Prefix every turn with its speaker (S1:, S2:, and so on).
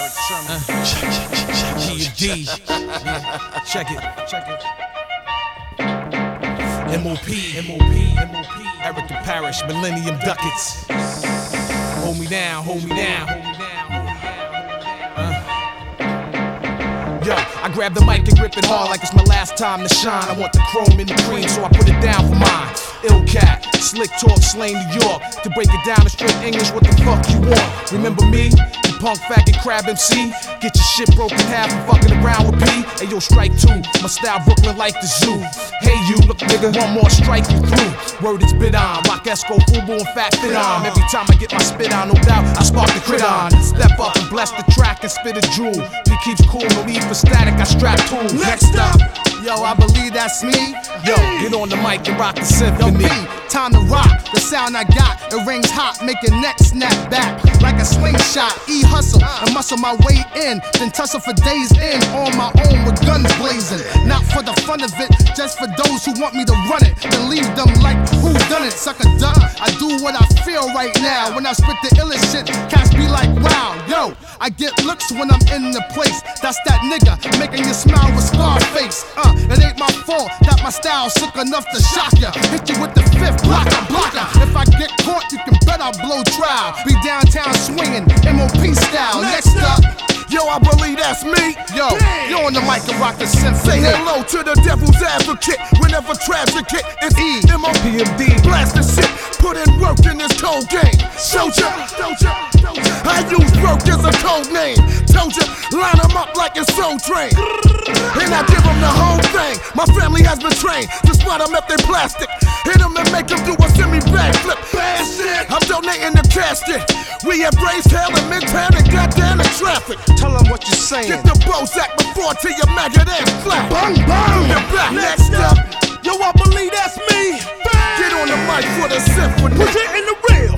S1: G&D. Check it. MOP. Eric the Parish, Millennium Ducats. Hold me down. Yo, I grab the mic and grip it hard like it's my last time to shine. I want the chrome and the cream, so I put it down for mine. Ill cat, slick talk, slang New York. To break it down in straight English, what the fuck you want? Remember me? You punk faggot crab MC? Get your shit broken half and fucking around with P. Hey yo, strike two, my style Brooklyn like the zoo. Hey you, look nigga, one more strike you through. Word is bit on, rock Esco, Fubu and Fat Fit on. Every time I get my spit on, no doubt, I spark the crit on. Step up and bless the track and spit a jewel. P keeps cool, no need for static, I strap tools. Next up,
S2: yo, I believe that's me.
S1: Yo, get on the mic and rock the symphony.
S2: Yo, B, time to rock. The sound I got, it rings hot, make your neck snap back like a slingshot. Hustle and muscle my way in, then tussle for days in on my own with guns blazing. Not for the fun of it, just for those who want me to run it. Then leave them like who done it, sucker duck. I do what I feel right now. When I spit the illest shit, cats be like, wow, yo. I get looks when I'm in the place. That's that nigga making you smile with Scarface. It ain't my fault that my style's sick enough to shock ya. Hit you with the fifth blocker. If I get caught, you can bet I'll blow trial. Be downtown swinging, MOP style. Next up,
S3: yo, I believe that's me.
S2: Yo, you on the mic and rock the symphony.
S3: Say hello to the devil's advocate. Whenever traffic hit, it's MOPMD. Blast the shit, put in work in this cold game. Soldier, I use work as a code name. Told ya, line them up like it's Soul Train. And I give them the whole thing. My family has been trained to spot them if they plastic. Hit them and make them do a semi-backflip. I'm donating the casket. We have raised hell in Midtown and got down in traffic.
S2: Tell them what you're saying.
S3: Get the Bozak before till your maggot ass flat.
S2: Bang, bang.
S3: You're back. Next up,
S1: Yo, I believe that's me.
S3: get on the mic for the symphony.
S1: Put it in the real.